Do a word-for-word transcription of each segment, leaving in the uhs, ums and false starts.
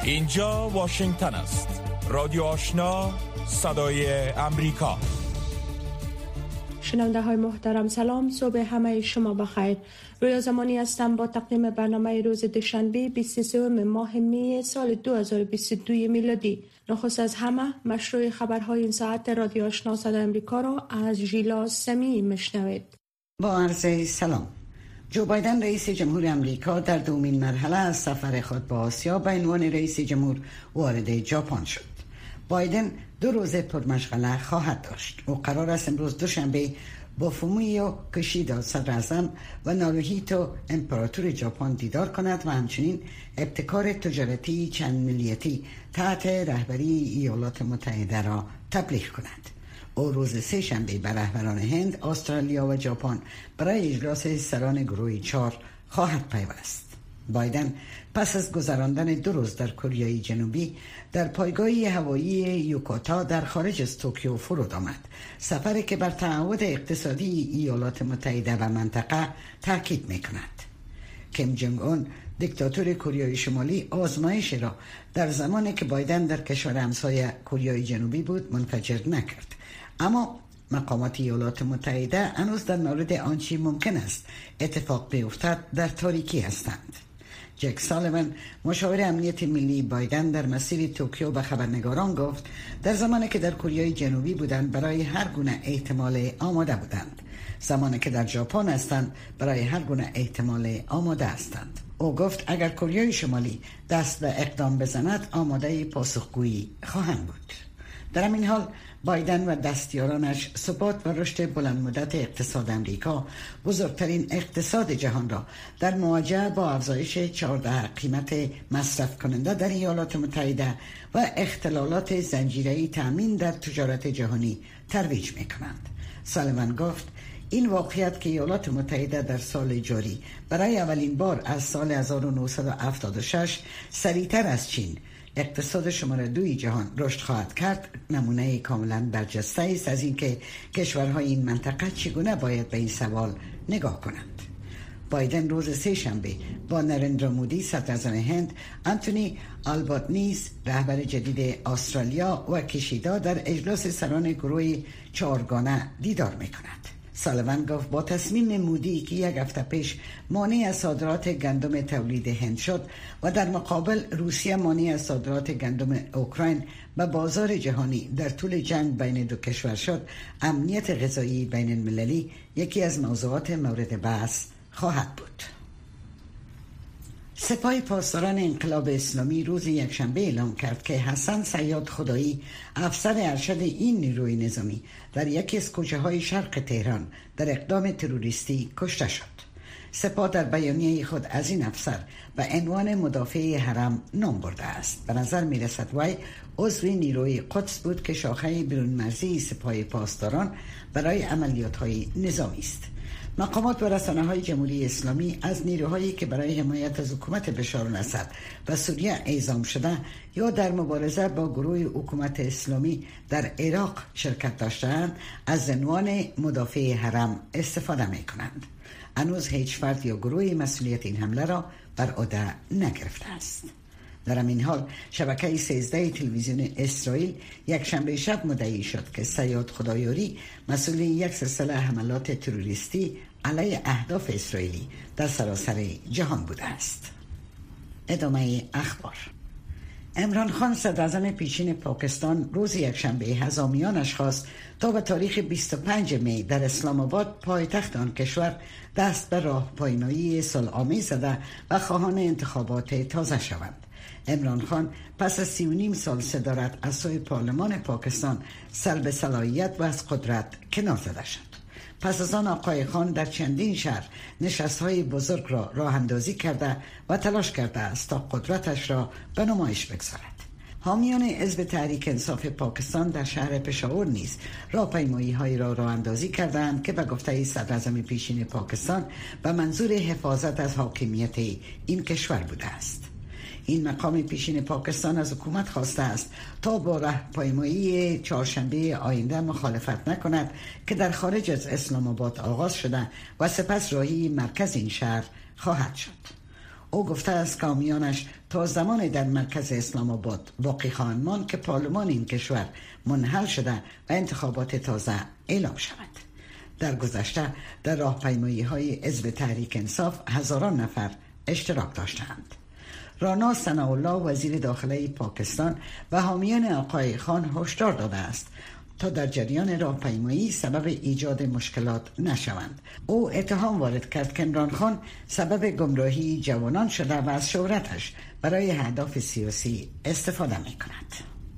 اینجا واشنگتن است. رادیو آشنا، صدای امریکا. شنونده های محترم سلام، صبح همه شما بخیر. رویا زمانی هستم با تقدیم برنامه روز دوشنبه بیست و سه ماه می سال دو هزار و بیست و دو میلادی. نخست از همه مشروع خبرهای این ساعت رادیو آشنا صدای امریکا را از ژیلا سمی میشنوید. با عرض سلام. جو بایدن رئیس جمهور امریکا در دومین مرحله از سفر خود با آسیا به عنوان رئیس جمهور وارد ژاپن شد. بایدن دو روز پرمشغله خواهد داشت. او قرار است امروز دوشنبه با فومیو کشیدا صدر اعظم و ناروهیتو امپراتور ژاپن دیدار کند و همچنین ابتکار تجارتی چند ملیتی تحت رهبری ایالات متحده را تبلیغ کند. او روز سه شنبه به رهبران هند، استرالیا و ژاپن برای اجلاس سران گروه چهار خواهد پیوست. بایدن پس از گذراندن دو روز در کره جنوبی در پایگاه هوایی یوکاتا در خارج از توکیو فرود آمد. سفری که بر تعهد اقتصادی ایالات متحده و منطقه تاکید می‌کند. کیم جونگ اون دیکتاتور کره شمالی آزمایش را در زمانی که بایدن در کشور همسایه کره جنوبی بود منفجر نکرد. اما مقامات ایالات متحده هنوز در مورد آنچه ممکن است اتفاق بیفتد در تاریکی هستند. جک سالیوان مشاور امنیت ملی بایدن در مسیر توکیو به خبرنگاران گفت در زمانی که در کره جنوبی بودند برای هر گونه احتمال آماده بودند، زمانی که در ژاپن هستند برای هر گونه احتمال آماده هستند. او گفت اگر کره شمالی دست به اقدام بزند آماده پاسخگویی خواهند بود. در همین حال بایدن و دستیارانش ثبات و رشد بلند مدت اقتصاد امریکا، بزرگترین اقتصاد جهان را در مواجهه با افزایش چهارده قیمت مصرف کننده در ایالات متحده و اختلالات زنجیره‌ای تامین در تجارت جهانی ترویج می‌کنند. سالیوان گفت این واقعیت که ایالات متحده در سال جاری برای اولین بار از سال هزار و نهصد و هفتاد و شش سریعتر از چین اقتصاد شماره دوی جهان رشد خواهد کرد نمونه کاملا برجسته است از اینکه کشورهای این منطقه چگونه باید به این سوال نگاه کنند. بایدن روز سه شنبه با نرندرا مودی صدر اعظم هند، آنتونی آلبانیز رهبر جدید استرالیا و کشیدا در اجلاس سران گروه چهارگانه دیدار می‌کند. سالیوان گفت با تصمیم مودی که یک هفته پیش مانع از صادرات گندم تولید هند شد و در مقابل روسیه مانع از صادرات گندم اوکراین به بازار جهانی در طول جنگ بین دو کشور شد، امنیت غذایی بین المللی یکی از موضوعات مورد بحث خواهد بود. سپاه پاسداران انقلاب اسلامی روز یکشنبه اعلام کرد که حسن صیاد خدایی، افسر ارشد این نیروی نظامی، در یکی از کوچه‌های شرق تهران در اقدام تروریستی کشته شد. سپاه در بیانیه خود از این افسر به عنوان مدافع حرم نام برده است. به نظر می رسد وی عضو نیروی قدس بود که شاخه برون‌مرزی سپاه پاسداران برای عملیات‌های نظامی است. مقامات و رسانه‌های جمهوری اسلامی از نیروهایی که برای حمایت از حکومت بشار الاسد و سوریه اعزام شده یا در مبارزه با گروه حکومت اسلامی در عراق شرکت داشته‌اند از عنوان مدافع حرم استفاده می‌کنند. هنوز هیچ فرد یا گروهی مسئولیت این حمله را بر عهده نگرفته است. در همین حال شبکه سیزده تلویزیون اسرائیل یک شنبه شب مدعی شد که صیاد خدایاری مسئول یک سلسله حملات تروریستی علیه اهداف اسرائیلی در سراسر جهان بوده است. ادامه اخبار. عمران خان صدر اعظم پیشین پاکستان روز یکشنبه هزامیانش خواست تا به تاریخ بیست و پنجم می در اسلام آباد پایتخت آن کشور دست به راهپایمایی صلح‌آمیز زده و خواهان انتخابات تازه شوند. عمران خان پس از سی و نیم سال صدارت از سوی پارلمان پاکستان سلب صلاحیت و از قدرت کنار زده شد. پس از آن آقای خان در چندین شهر نشست‌های بزرگ را راه اندازی کرده و تلاش کرده است تا قدرتش را به نمایش بگذارد. حامیان حزب تحریک انصاف پاکستان در شهر پشاور نیز راهپیمایی‌هایی را راه اندازی کردند که به گفته صدر اعظم پیشین پاکستان به منظور حفاظت از حاکمیت این کشور بوده است. این مقام پیشین پاکستان از حکومت خواسته است تا با راهپیمایی چهارشنبه آینده مخالفت نکند که در خارج از اسلام آباد آغاز شده و سپس راهی مرکز این شهر خواهد شد. او گفته است کامیانش تا زمان در مرکز اسلام آباد باقی خواهند ماند که پارلمان این کشور منحل شده و انتخابات تازه اعلام شود. در گذشته در راهپیمایی های حزب تحریک انصاف هزاران نفر اشتراک داشتند. رانا ثناءالله وزیر داخله پاکستان و حامیان آقای خان هشدار داده است تا در جریان راهپیمایی سبب ایجاد مشکلات نشوند. او اتهام وارد کرد که عمران خان سبب گمراهی جوانان شده و از شهرتش برای اهداف سیاسی استفاده می کند.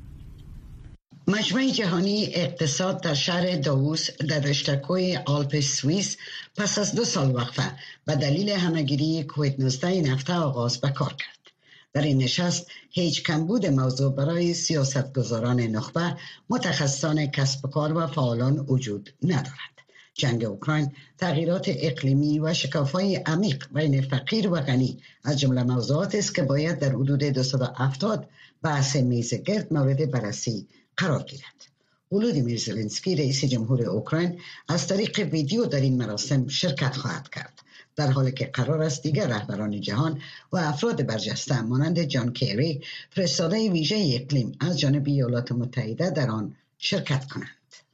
مجمع جهانی اقتصاد در شهر داووس در رشته‌کوه آلپ سوئیس پس از دو سال وقفه به دلیل همه‌گیری کووید نوزده نفته آغاز به کار کرد. در این نشست هیچ کمبود موضوع برای سیاستگزاران نخبه، متخصصان کسب و کار و فعالان وجود ندارد. جنگ اوکراین، تغییرات اقلیمی و شکاف‌های عمیق بین فقیر و غنی از جمله موضوعات است که باید در حدود دویست و هفتاد بحث میز گرد مورد بررسی قرار گیرد. ولودیمیر زلنسکی رئیس جمهور اوکراین از طریق ویدیو در این مراسم شرکت خواهد کرد، در حالی که قرار است دیگر رهبران جهان و افراد برجسته مانند جان کری، فرستاده ویژه اقلیم از جانب ایالات متحده در آن شرکت کنند.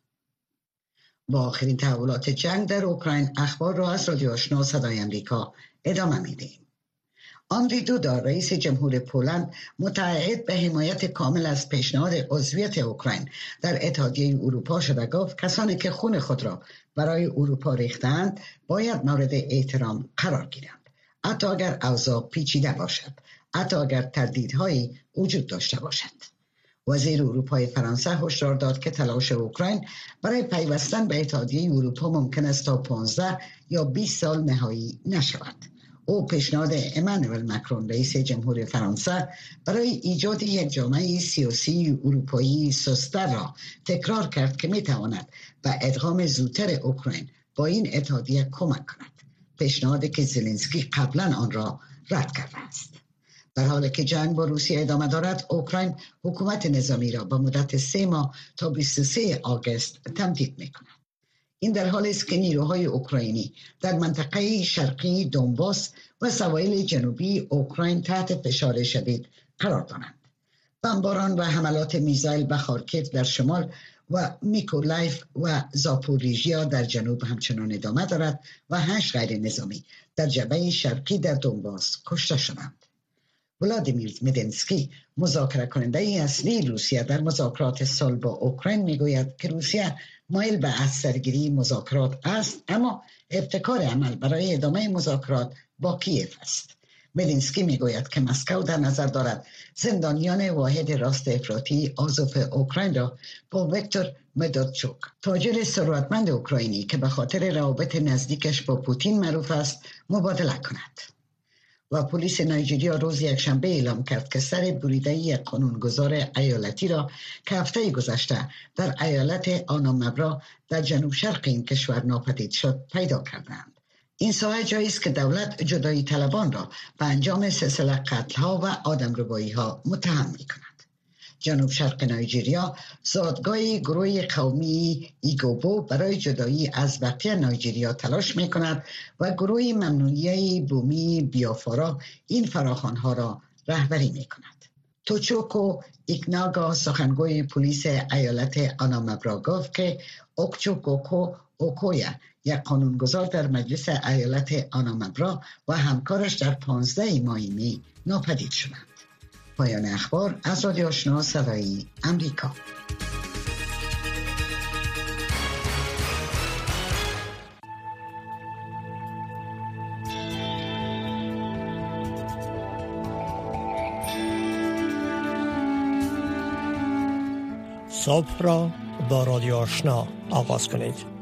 با آخرین تحولات جنگ در اوکراین اخبار را از رادیو آشنا صدای امریکا ادامه می‌دهیم. آندری دودا رئیس جمهور پولند متعهد به حمایت کامل از پیشنهاد عضویت اوکراین در اتحادیه اروپا شده گفت کسانی که خون خود را برای اروپا ریختند باید مورد احترام قرار گیرند، حتی اگر اوضاع پیچیده باشد، حتی اگر تردیدهایی وجود داشته باشد. وزیر اروپای فرانسه هشدار داد که تلاش اوکراین برای پیوستن به اتحادیه اروپا ممکن است تا پانزده یا بیست سال نهایی نشود. او پیشنهاد امانوئل مکرون رئیس جمهور فرانسه برای ایجاد یک جامعه سیاسی اروپایی سست‌تر را تکرار کرد که میتواند به ادغام زودتر اوکراین با این اتحادیه کمک کند، پیشنهادی که زلنسکی قبلا آن را رد کرده است. در حالی که جنگ با روسیه ادامه دارد، اوکراین حکومت نظامی را به مدت سه ماه تا بیست و سوم آگوست تمدید میکند. این در حالی است که نیروهای اوکراینی در منطقه شرقی دونباس و سواحل جنوبی اوکراین تحت فشار شدید قرار دارند. بمباران و حملات میزایل به خارکیف در شمال و میکولایف و زاپوریژیا در جنوب همچنان ادامه دارد و هشت غیر نظامی در جبهه شرقی در دونباس کشته شدند. ولادیمیر زلنسکی مذاکره کننده اصلی روسیه در مذاکرات صلح با اوکراین میگوید که روسیه مایل به از سرگیری مذاکرات است، اما ابتکار عمل برای ادامه مذاکرات با کیف است. زلنسکی میگوید که مسکو در نظر دارد زندانیان واحد راست افراطی آزوف اوکراین را با ویکتور مدودچوک، تاجر ثروتمند اوکراینی که به خاطر روابط نزدیکش با پوتین معروف است، مبادله کند. و پلیس نایجریا روز یکشنبه اعلام کرد که سر بریده یک قانونگذار ایالتی را که هفته گذشته در ایالت آنامبرا در جنوب شرق این کشور ناپدید شد پیدا کردند. این ساحه جایی است که دولت جدایی طلبان را به انجام سلسله قتل‌ها و آدمربایی‌ها متهم می‌کند. جنوب شرق نایجریا زادگاه گروه قومی ایگوبو برای جدایی از بقیه نایجریا تلاش می کند و گروه ممنوعیه بومی بیافارا این فراخوان‌ها را رهبری می کند. توچوکو ایکناگا سخنگوی پلیس ایالت آنامبرا گفت که اوکچوکوکو اوکویا یک قانونگذار در مجلس ایالت آنامبرا و همکارش در پانزده ماه می ناپدید شدند. پایان اخبار از رادیو آشنا صدای امریکا. صبح را با رادیو آشنا آغاز کنید.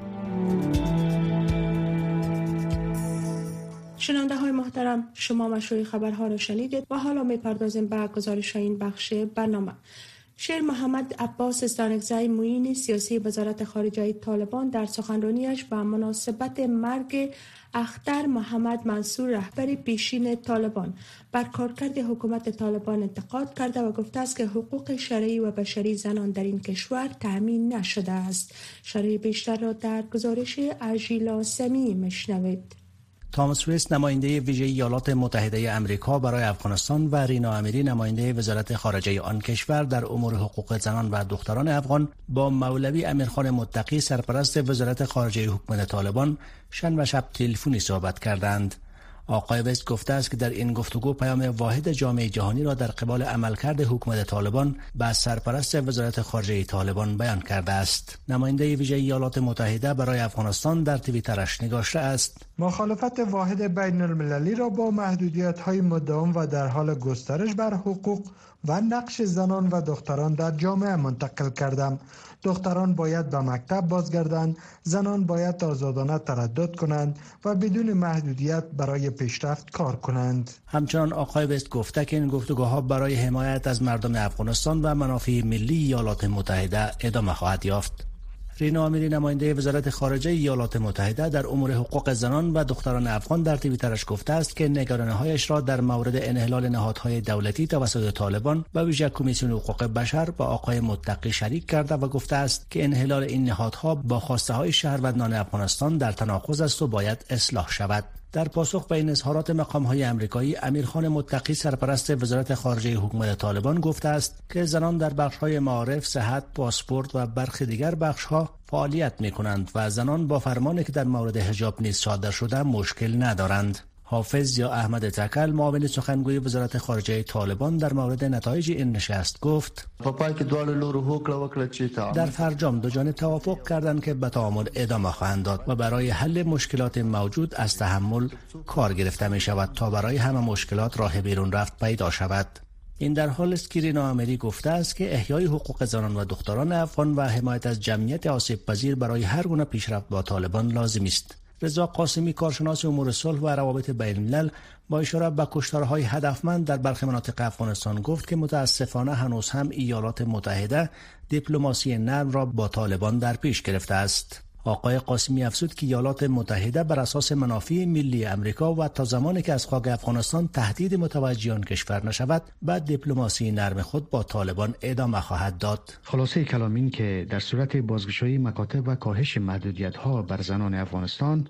شنونده های محترم، شما مشروع خبرها را شنیدید و حالا می پردازیم به گزارش این بخش برنامه. شیر محمد عباس استانکزی معین سیاسی وزارت خارجه طالبان در سخنرانیش به مناسبت مرگ اختر محمد منصور رهبر پیشین طالبان بر کارکرد حکومت طالبان انتقاد کرده و گفته است که حقوق شرعی و بشری زنان در این کشور تامین نشده است. شرح بیشتر را در گزارش اژیلا سمی میشنوید. تامس ویست نماینده ویژه ایالات متحده آمریکا برای افغانستان و رینا امیری نماینده وزارت خارجه آن کشور در امور حقوق زنان و دختران افغان با مولوی امیرخان متقی سرپرست وزارت خارجه حکومت طالبان شن و شب تلفنی صحبت کردند. آقای وست گفته است که در این گفتگو پیام واحد جامعه جهانی را در قبال عملکرد حکومت طالبان به سرپرست وزارت خارجه طالبان بیان کرده است. نماینده ویژه ایالات متحده برای افغانستان در توییترش نگاشته است: مخالفت واحد بین المللی را با محدودیت‌های مداوم و در حال گسترش بر حقوق و نقش زنان و دختران در جامعه منتقل کردم. دختران باید به مکتب بازگردند، زنان باید آزادانه تردد کنند و بدون محدودیت برای پیشرفت کار کنند. همچنان آقای وست گفته که این گفتگوها برای حمایت از مردم افغانستان و منافع ملی ایالات متحده ادامه خواهد یافت. رینا امیری نماینده وزارت خارجه ایالات متحده در امور حقوق زنان و دختران افغان در توییترش گفته است که نگرانی‌هایش را در مورد انحلال نهادهای دولتی توسط طالبان و ویژه کمیسیون حقوق بشر با آقای متقی شریک کرده و گفته است که انحلال این نهادها با خواسته‌های شهروندان افغانستان در تناقض است و باید اصلاح شود. در پاسخ به این اظهارات مقام‌های آمریکایی، امیرخان متقی سرپرست وزارت خارجه حکومت طالبان گفته است که زنان در بخش‌های معارف، صحت، پاسپورت و برخی دیگر بخش‌ها فعالیت می‌کنند و زنان با فرمانی که در مورد حجاب نیز صادر شده مشکل ندارند. حافظ یا احمد تکل معاون سخنگوی وزارت خارجه طالبان در مورد نتایج این نشست گفت: در فرجام دو جانب توافق کردند که به تعامل ادامه خواهند داد و برای حل مشکلات موجود از تحمل کار گرفته می شود تا برای همه مشکلات راه بیرون رفت پیدا شود. این در حال است که رینا امیری گفته است که احیای حقوق زنان و دختران افغان و حمایت از جمعیت آسیب پذیر برای هر گونه پیشرفت با طالبان لازم است. رضا قاسمی کارشناس امور صلح و روابط بین الملل با اشاره به کشتارهای هدفمند در برخی مناطق افغانستان گفت که متاسفانه هنوز هم ایالات متحده دیپلماسی نرم را با طالبان در پیش گرفته است. آقای قاسمی افزود که ایالات متحده بر اساس منافع ملی امریکا و تا زمانی که از خاک افغانستان تهدید متوجه آن کشور نشود، بعد دیپلماسی نرم خود با طالبان ادامه خواهد داد. خلاصه کلام این که در صورت بازگشایی مکاتب و کاهش محدودیت‌ها بر زنان افغانستان،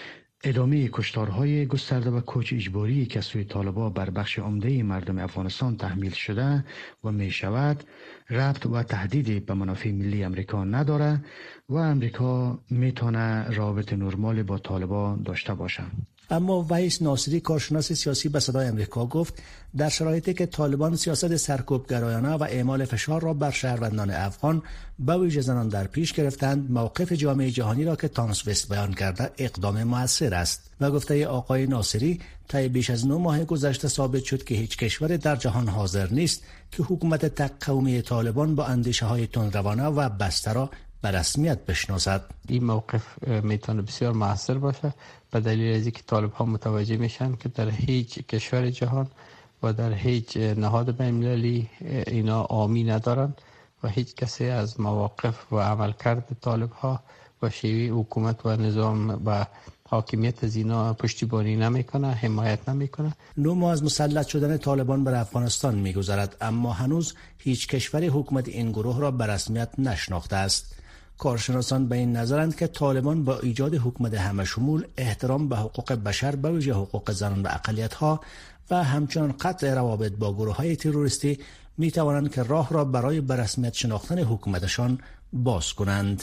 ادامه کشتارهای گسترده و کوچ اجباری که سوی طالبان بر بخش عمده مردم افغانستان تحمیل شده و می شود، ربط و تهدیدی به منافع ملی امریکا نداره و امریکا میتونه روابط نرمال با طالبان داشته باشه. اما وحیث ناصری کارشناس سیاسی به صدای امریکا گفت در شرایطی که طالبان سیاست سرکوبگرایانه و اعمال فشار را بر شهروندان افغان به ویژه زنان در پیش گرفتند، موقف جامعه جهانی را که تامس وست بیان کرده اقدام مؤثر است. و گفته آقای ناصری طی بیش از نه ماه گذشته ثابت شد که هیچ کشور در جهان حاضر نیست که حکومت تک قومی طالبان با اندیشه های تندروانه و بسته را به رسمیت بشناسد. این موقف میتونه بسیار موثر باشه به دلیل از اینکه طالب ها متوجه میشن که در هیچ کشور جهان و در هیچ نهاد بین‌المللی اینا عامی ندارن و هیچ کسی از مواقف و عملکرد طالب ها و شیوه حکومت و نظام و حاکمیت از اینا پشتیبانی نمیکنه، حمایت نمیکنه. نه ماه از مسلط شدن طالبان بر افغانستان میگذرد، اما هنوز هیچ کشوری حکومت این گروه را به رسمیت نشناخته است. کارشناسان به این نظرند که طالبان با ایجاد حکومت همه شمول، احترام به حقوق بشر به ویژه حقوق زنان و اقلیت‌ها و همچنان قطع روابط با گروه‌های تروریستی می توانند که راه را برای به رسمیت شناختن حکومتشان باز کنند.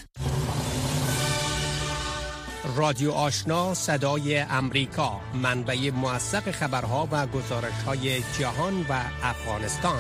رادیو آشنا صدای امریکا، منبع موثق خبرها و گزارش‌های جهان و افغانستان.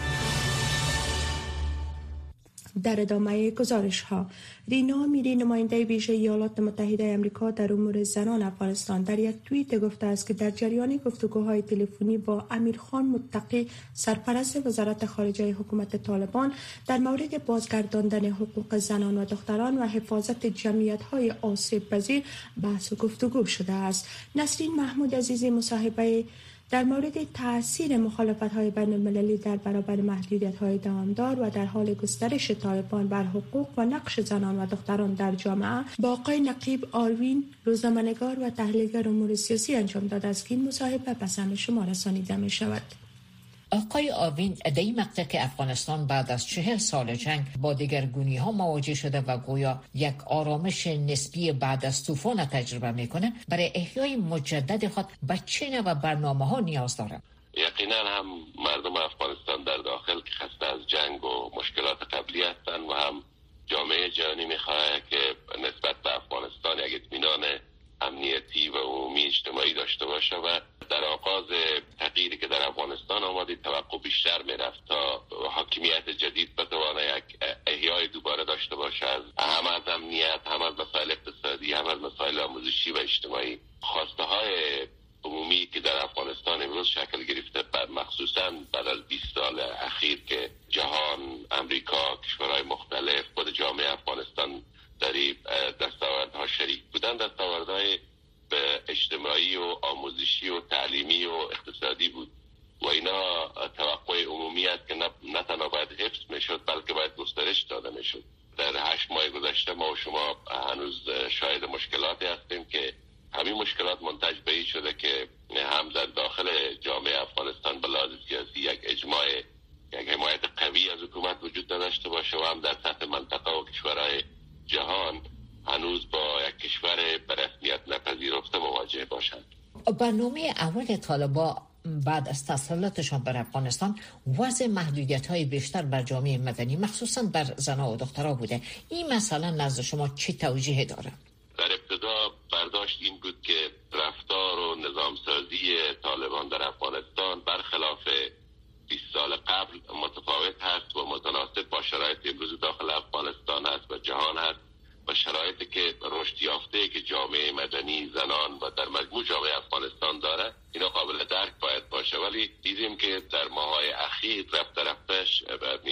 در ادامه گزارش ها، رینا امیری نماینده ویژه ایالات متحده آمریکا در امور زنان افغانستان در یک توییت گفته است که در جریان گفتگوهای تلفنی با امیرخان متقی سرپرست وزارت خارجه حکومت طالبان در مورد بازگرداندن حقوق زنان و دختران و حفاظت جمعیت‌های آسیب پذیر بحث و گفتگو شده است. نسرین محمود عزیزی مصاحبه در مورد تأثیر مخالفت‌های بین‌المللی در برابر محدودیت‌های دوامدار و در حال گسترش طالبان بر حقوق و نقش زنان و دختران در جامعه با آقای نقیب آروین، روزنامه‌نگار و تحلیلگر امور سیاسی انجام داده است که این مصاحبه به سمع شما رسانیده می‌شود. آقای آروین، در این مقطع که افغانستان بعد از چهل سال جنگ با دگرگونی ها مواجه شده و گویا یک آرامش نسبی بعد از طوفان تجربه میکنه، برای احیای مجدد خود به چه نوع برنامه ها نیاز داره؟ یقینا هم مردم افغانستان در داخل که خسته از جنگ و مشکلات قبلی هستند و هم جامعه جهانی میخواه که نسبت به افغانستان یک اطمینان امنیتی و عمومی اجتماعی داشته باشه و در آغاز تغییری که در افغانستان آمد توقع بیشتر میرفت تا حاکمیت جدید بتوانه یک احیای دوباره داشته باشه، هم از امنیت، هم از مسائل اقتصادی، هم از مسائل آموزشی و اجتماعی. خواسته های عمومی که در افغانستان امروز شکل گرفته، بعد مخصوصا بعد از بیست سال اخیر که جهان، امریکا، کشورهای مختلف، خود جامعه افغانستان در دستاوردها شریک بودن، دستاوردهای اجتماعی و آموزشی و تعلیمی و اقتصادی بود و اینا توقع عمومی است که نه تنها باید حفظ میشد بلکه باید گسترش داده میشد. در هشت ماه گذشته ما و شما هنوز شاهد مشکلاتی هستیم که همین مشکلات منتج به این شده که هم در داخل جامعه افغانستان به لحاظ سیاسی یک اجماع، یک حمایت قوی از حکومت وجود نداشته باشه و هم در سطح منطقه و کشورهای جهان هنوز با یک کشور به رسمیت نپذیرفته مواجه باشند. برنامه اول طالبان بعد از تسلطشان بر افغانستان وضع محدودیت‌های بیشتر بر جامعه مدنی مخصوصا بر زنان و دخترها بوده. این مسئله نزد شما چه توجیه داره؟ در ابتدا برداشت این بود که رفتار و نظامسازی طالبان در افغانستان برخلاف بیست سال قبل متفاوت هست و متناسب با شرایط امروز داخل افغانستان هست و جهان هست و شرایطی که رشد یافته که جامعه مدنی، زنان و در مجموع جامعه افغانستان داره، اینا قابل درک باید باشه. ولی دیدیم که در ماه‌های اخیر رفت رفتش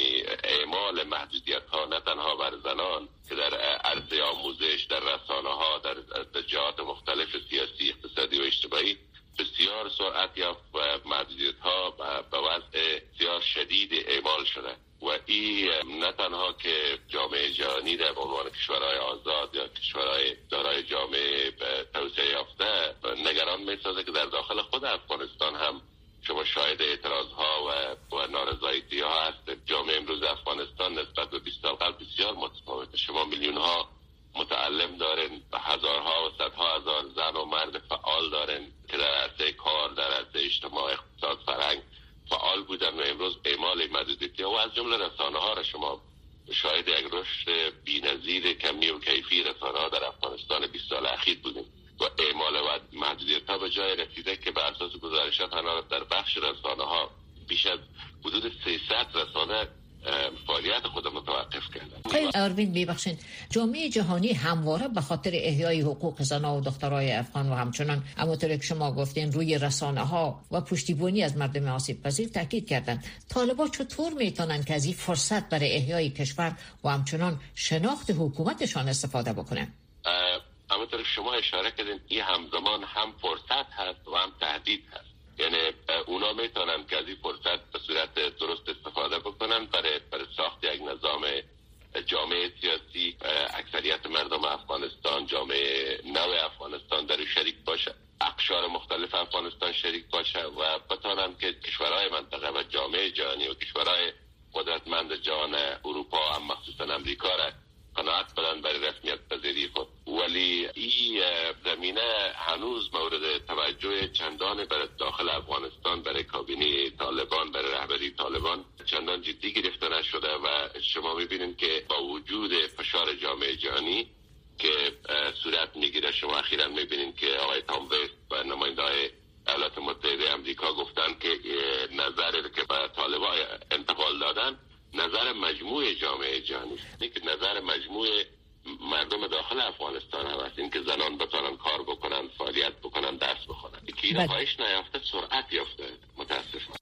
اعمال محدودیت ها نه تنها بر زنان که در عرصه آموزش، در رسانه ها، در جهات مختلف سیاسی، اقتصادی و اجتماعی بسیار سرعت یافت و محدودیت ها به وضع بسیار شدید اعمال شده و این نه تنها که جامعه جهانی در عنوان کشورهای آزاد یا کشورهای دارای جامعه توسعه یافته نگران می‌سازه که در داخل خود افغانستان هم شما شاهد اعتراض ها و, و نارضایتی ها هست. جامعه امروز افغانستان نسبت به بیست سال قبل بسیار متفاوته. شما میلیون ها متعلم دارن و هزارها و صدها هزار زن و مرد فعال دارن که در عرصه کار، در عرصه اجتماع، اقتصاد، فرهنگ فعال بودن و امروز اعمال محدودیت‌ها و از جمله رسانه‌ها را شما شاهد یک رشد بی‌نظیر کمی و کیفی رسانه‌ها در افغانستان بیست سال اخیر بودیم و اعمال و محدودیت‌ها به جای رسیده که بر اساس گزارشات هنوز در بخش رسانه‌ها بیش از حدود سیصد رسانه فعالیت خود متوقف کردن. آقای آروین ببخشید، جامعه جهانی همواره به خاطر احیای حقوق زنان و دخترای افغان و همچنان همونطور که شما گفتین روی رسانه ها و پشتیبانی از مردم آسیب پذیر تاکید کردند. طالبان چطور میتونن که از این فرصت برای احیای کشور و همچنان شناخت حکومتشان استفاده بکنن؟ همونطور که شما اشاره کردین این همزمان هم فرصت هست و هم تهدید هست. یعنی اونا میتونن که از این فرصت به صورت درست استفاده بکنن برای, برای ساخت یک نظام جامعه سیاسی اکثریت مردم افغانستان، جامعه نو افغانستان در شریک باشه، اقشار مختلف افغانستان شریک باشه و بتونن که کشورهای منطقه و جامعه جهانی و کشورهای قدرتمند جهان اروپا هم مخصوصا امریکا را قناعت بدن برای رسمیت پذیری خود. ولی این زمینه هنوز مورد توجه چندان برای داخل افغانستان، برای کابینه طالبان، برای رهبری طالبان چندان جدی گرفته نشده و شما میبینید که با وجود فشار جامعه جهانی که صورت میگیره، شما اخیراً میبینید که آقای تام ویست و نماینده‌های ایالات متحده آمریکا گفتن که نظری که به طالبان انتقال دادن نظر مجموع جامعه جهانی است، اینکه نظر مجموع مردم داخل افغانستان هم است، اینکه زنان بتونن کار بکنن، فعالیت بکنن، درس بخونن. که این رهایش نیافته، سرعت یافته متاسفانه.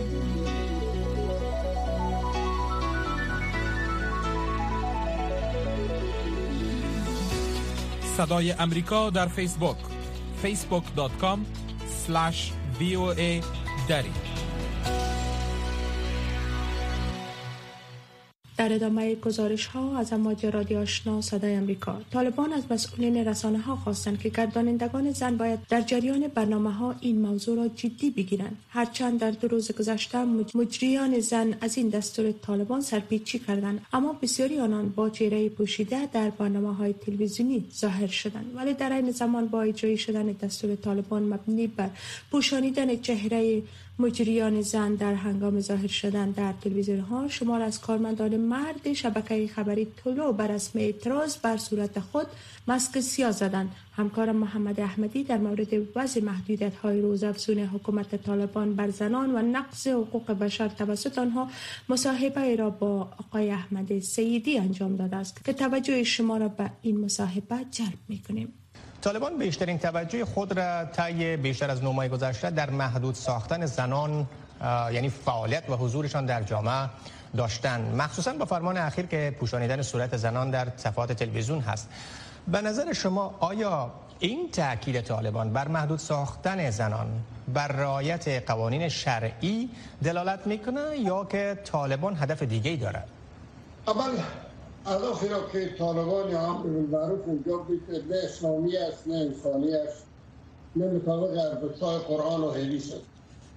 صدای امریکا در فیسبوک فیسبوک دات کام اسلش وی او ای دری. در ادامه گزارش ها از امواج رادیو آشنا صدای امریکا، طالبان از مسئولین رسانه ها خواستند که گردانندگان زن باید در جریان برنامه ها این موضوع را جدی بگیرند. هرچند در دو روز گذشته مجریان زن از این دستور طالبان سرپیچی کردند، اما بسیاری آنان با چهره پوشیده در برنامه های تلویزیونی ظاهر شدند، ولی در این زمان با اجرای شدن دستور طالبان مبنی بر پوشانیدن چهره مجریان زن در هنگام ظاهر شدن در تلویزیون ها، شمار از کارمندان مرد شبکه خبری طلوع بر رسم اعتراض بر صورت خود ماسک سیاه زدند. همکارم محمد احمدی در مورد وضع محدودیت های روزافزون حکومت طالبان بر زنان و نقض حقوق بشر توسط آنها مصاحبه را با آقای احمد سیدی انجام داده است که توجه شما را به این مصاحبه جلب می‌کنیم. طالبان بیشترین توجه خود را طی بیشتر از نه ماه گذشته در محدود ساختن زنان، یعنی فعالیت و حضورشان در جامعه داشتند، مخصوصا با فرمان اخیر که پوشانیدن صورت زنان در صفحات تلویزیون هست. به نظر شما آیا این تاکید طالبان بر محدود ساختن زنان بر رعایت قوانین شرعی دلالت میکنه یا که طالبان هدف دیگه‌ای دارد؟ اول هدفی را که طالبان یا امر بالمعروف اونجا بیده نه اسلامی است، نه انسانی است، نه مطابق ارزش‌های قرآن و حدیث است.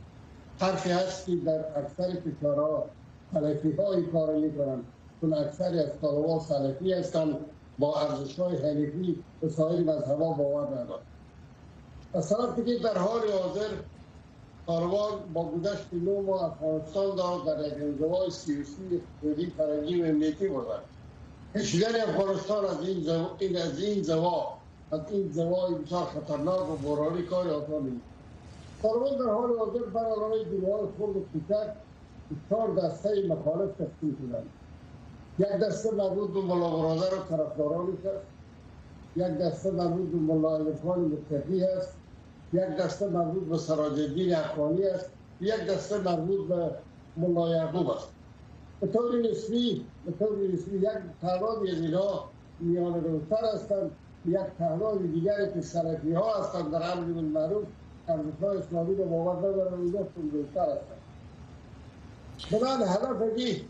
حرفی هست که در اکثر کشورها سلفی ها این کار میکنند، چون اکثری از طالبان سلفی هستند، با ارزش‌های حنیفی به سایر مذهب‌ها باور ندارند. از طرفی که در حال حاضر طالبان با گذشت نه ماه افغانستان را در یک انزوای سیاسی، اقتصادی، فرهنگی و امنیتی بردند. کشیدن افغانستان از این زوا، این از این زوا، از این زوای بسیار خطرناک و بحرانی کار آسان نیست. طالبان در حال حاضر بر علاوه گروه‌های خرد و کوچک چهار دسته مخالف تشکیل شدند. یک دسته مربوط به ملا برادر و طرفدارانش است، یک دسته مربوط به ملا عرفان متقی است، یک دسته مربوط به سراج الدین افغانی است، یک دسته مربوط به ملا یعقوب است. به طور نسبی به طور نسبی یک تعدادی از اینها میان روتر هستند، یک تعداد دیگری که سلفی ها هستند در امر بالمعروف ارزش‌های اسلامی را باور ندارند، اینجا روتر هستند. بنابراین هدف این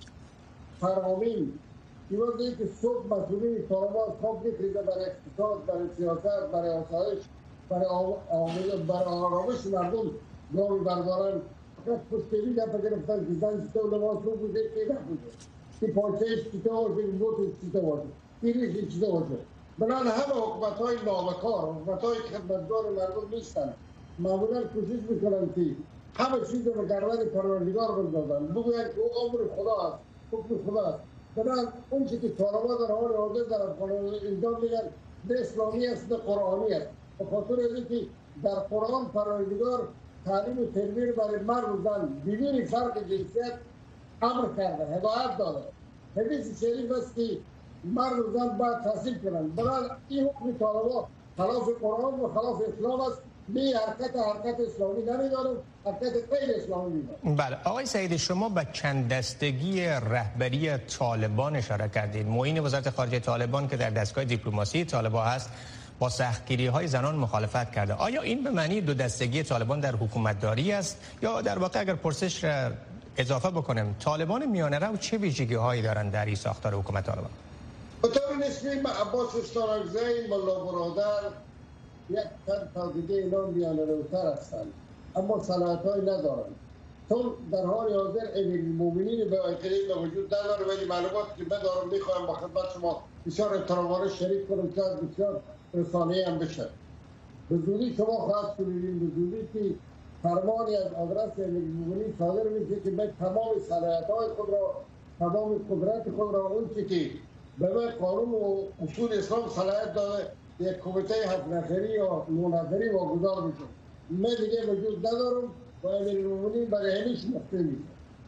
فرامین ایوازی که صبح مسئولین طالبان خواب بخیزه برای اقتصاد، برای سیاست، برای آسایش، برای برای آرامش مردم گامی بردارن. فقط پشتیوی دفعه گرفتن که زن چطور لباس رو بوده که نبوده، که پاچهش چطور باشه، که بوتش چطور باشه، پیریش چطور باشه. بنابراین همه حکومت های نابکار، حکومت های خدمتگار مردم نیستن، معمولا کوشش میکنن که همه چیز رو به گردن پروردگار بندازن، بگوین که او امر خدا است، حکم خدا است. بنابراین اون چی که طالبان در حال حاضر در افغانستان اینجا میگن نه اسلامی است نه قرآنی است، به خاطر اینکه در قرآن پروردگار تعلیم و تربیت برای مرد و زن بدون فرق جنسیت امر کرده، هدایت داده. حدیث شریف است که مرد و زن باید تحصیل کنند. بنابراین این حکم طالبان خلاف قرآن و خلاف اسلام است. می حرکت حرکت اسلامی نمیدارم، حرکت غیر اسلامی میدارم. بله آقای سعیدی، شما به چند دستگی رهبری طالبان اشاره کردید. معین وزارت خارجه طالبان که در دستگاه دیپلماسی طالبان هست با سختگیری های زنان مخالفت کرده. آیا این به معنی دو دستگی طالبان در حکومتداری است یا در واقع اگر پرسش را اضافه بکنیم طالبان میانه رو چه ویژگی هایی دارند در این ساختار حکومت طالبان؟ به طور نسبی عباس استانکزی، ملا برادر، یک چند تا دیگه اینا میانه روتر هستند، اما صلاحیت های ندارند. چون در حال حاضر امیرالمومنین به عقیده وجود نداره، ولی معلوماتی که من دارم میخوایم با خدمت شما بسیار احترامانه شریک کنم که بسیار رسانه‌ای هم بشه. به زودی شما خواهد شنیدین، به زودی که فرمانی از آدرس امیرالمومنین صادر میشه که من تمام صلاحیت‌های خود را، تمام قدرت خود را، اون چی که به من قانون و اصول اسلام صلاحیت داده یک کمیته هفت نفری یا نه نفری واگذار میشه. من دیگه وجود ندارم و امیرالمومنین برای همیشه مخفی میشه.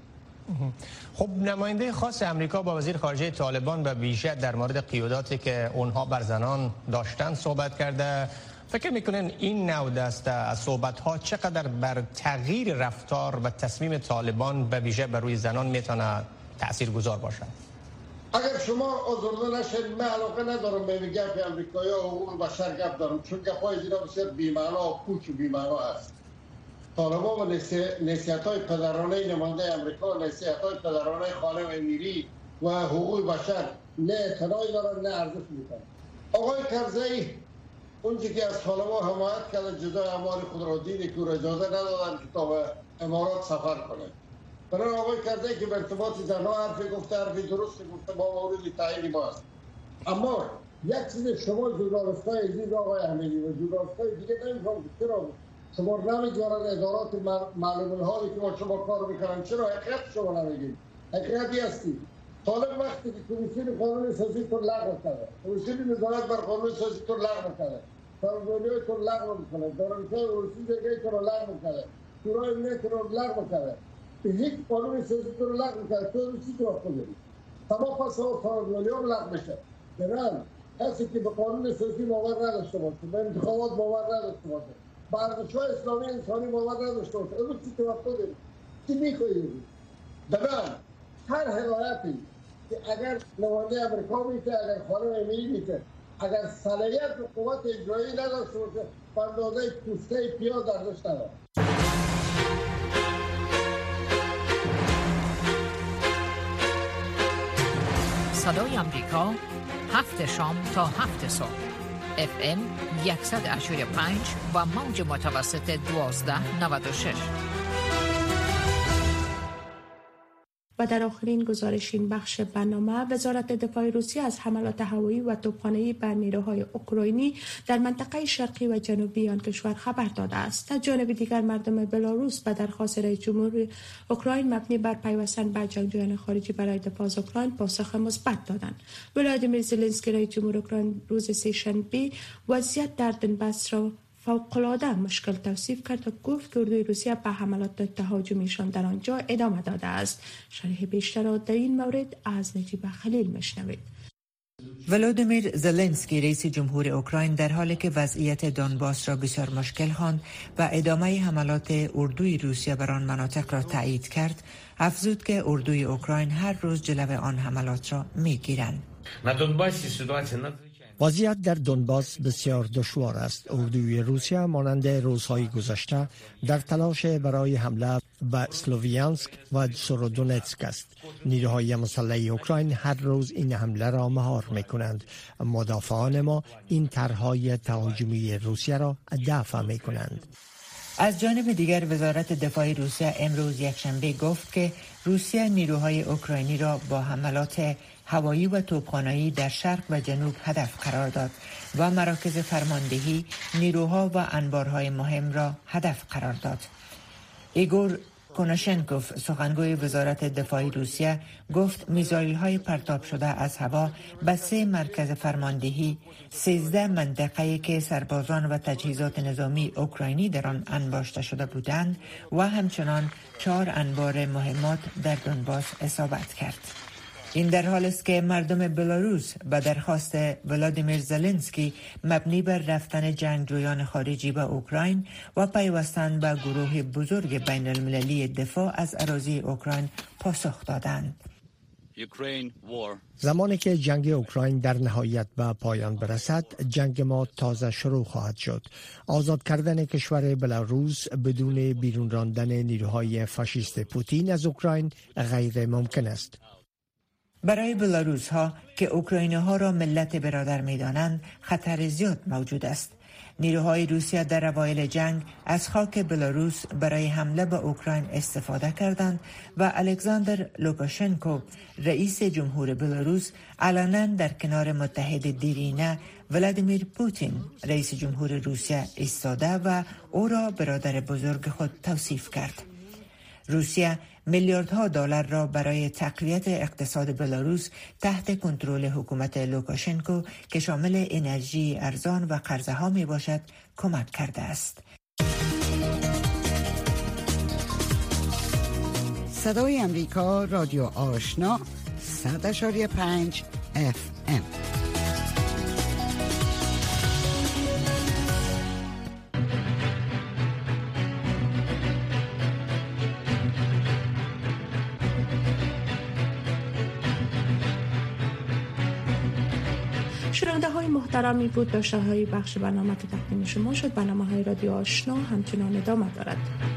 خب نماینده خاص امریکا با وزیر خارجه طالبان و ویژه در مورد قیوداتی که اونها بر زنان داشتن صحبت کرده. فکر میکنن این نوع دسته از صحبت ها چقدر بر تغییر رفتار و تصمیم طالبان به ویژه بر روی زنان میتونه تاثیرگذار باشه؟ اگر شما آزرده نشید، من علاقه ندارم به گپ امریکایی و حقوق بشر گپ دارم، چون گپ‌های اینا بسیار بی‌معنا و پوچ و بی‌معنا است. طالبان و نصیحت‌های پدرانه نماینده امریکا، نصیحت‌های پدرانه خانم امیری و حقوق بشر نه اطلاعی دارن نه ارزش میکنن. آقای کرزی اونچه که از طالبان حمایت کرده جزای اموال خود را دیده که را اجازه ندادن که تا به امارات سفر کنه. برای آقای کرزی که به ارتباط زنها حرفی گفته حرفی درست گفته با مورد تعیین ما است. اما یک چیز شما جدارستای عزیز آقای احمدی و جدارستای دیگه نمی‌فهمم چرا شما نمی‌گذارن ادارات معلوم الحالی که با شما کار میکنن چرا حقیقت شما نمیگید؟ حقیقتی هستی. طالب وقتی که کمیسیون قانون اساسی تو لغو کرده، کمیسیون نظارت بر قانون اساسی تو لغو کرده، سازمان‌های تو لغو میکنه، دارنشاه ارشد دیگه تو لغو کرده، شورای ملی تو لغو کرده. هیچ قانون اساسی تو لغو کرده، تو چی تو کنی؟ تمام پس سازمان‌ها لغو میشه. درن کسی که به قانون اساسی باور نداشته باشه، به انتخابات باور نداشته باشه، به ارزش‌های اسلامی انسانی باور نداشته باشه، اون چی توقع داری؟ چی می‌خواهی؟ درن هر حمایتی که اگر نماینده امریکا میشه، اگر خانم امیری میشه، اگر صلاحیت و قوت اجرایی نداشته باشه، به اندازه پوسته پیاز ارزش نداره. صدای آمریکا هفت شام تا هفت صبح اف ام صد و هشتاد و پنج و موج متوسط دوازده نود و شش. و در آخرین گزارش این بخش برنامه، وزارت دفاع روسیه از حملات هوایی و توپخانه‌ای بر نیروهای اوکراینی در منطقه شرقی و جنوبی آن کشور خبر داده است. از جانب دیگر مردم بلاروس به درخواست رئیس جمهور اوکراین مبنی بر پیوستن به جنگجویان خارجی برای دفاع از اوکراین پاسخ مثبت دادند. ولادیمیر زلنسکی رئیس جمهور اوکراین روز سه‌شنبه وضعیت در دنباس را فوق‌العاده مشکل توصیف کرد و گفت که اردوی روسیه به حملات تهاجمیشان در آنجا ادامه داده است. شرح بیشتر را در این مورد از نجیب خلیل میشنوید. ولادیمیر زلنسکی رئیس جمهور اوکراین در حالی که وضعیت دونباس را بسیار مشکل خواند و ادامه حملات اردوی روسیه بر آن مناطق را تایید کرد، افزود که اردوی اوکراین هر روز جلو آن حملات را میگیرند. وضعیت در دونباس بسیار دشوار است. اردوی روسیه مانند روزهای گذشته در تلاش برای حمله به سلوویانسک و سرودونتسک است. نیروهای مسلح اوکراین هر روز این حمله را مهار می‌کنند. مدافعان ما این طرح‌های تهاجمی روسیه را دفع می‌کنند. از جانب دیگر وزارت دفاع روسیه امروز یکشنبه گفت که روسیه نیروهای اوکراینی را با حملات هوایی و توپخانه‌ای در شرق و جنوب هدف قرار داد و مراکز فرماندهی، نیروها و انبارهای مهم را هدف قرار داد. ایگور کوناشنکوف سخنگوی وزارت دفاع روسیه گفت میزایل‌های پرتاب شده از هوا به سه مرکز فرماندهی، سیزده منطقه‌ای که سربازان و تجهیزات نظامی اوکراینی در آن انباشته شده بودند و همچنان چهار انبار مهمات در دونباس اصابت کرد. این در حال است که مردم بلاروس به درخواست ولادیمیر زلنسکی مبنی بر رفتن جنگجویان خارجی به اوکراین و پیوستن به گروه بزرگ بین المللی دفاع از اراضی اوکراین پاسخ دادند. زمانی که جنگ اوکراین در نهایت به پایان برسد، جنگ ما تازه شروع خواهد شد. آزاد کردن کشور بلاروس بدون بیرون راندن نیروهای فاشیست پوتین از اوکراین غیر ممکن است. برای بلاروس ها که اوکراینی ها را ملت برادر می دانند خطر زیاد موجود است. نیروهای روسیه در اوایل جنگ از خاک بلاروس برای حمله به اوکراین استفاده کردند و الکساندر لوکاشنکو رئیس جمهور بلاروس علنا در کنار متحد دیرینه ولادیمیر پوتین رئیس جمهور روسیه ایستاده و او را برادر بزرگ خود توصیف کرد. روسیه میلیاردها دلار را برای تقویت اقتصاد بلاروس تحت کنترل حکومت لوکاشنکو که شامل انرژی ارزان و قرضه ها می باشد کمک کرده است. صدای امریکا، رادیو آشنا، صد و پنج اف ام. شنونده های محترمی بود داشته های بخش برنامه که تقدیم شما شد. برنامه های رادیو آشنا همچنان ادامه دارد.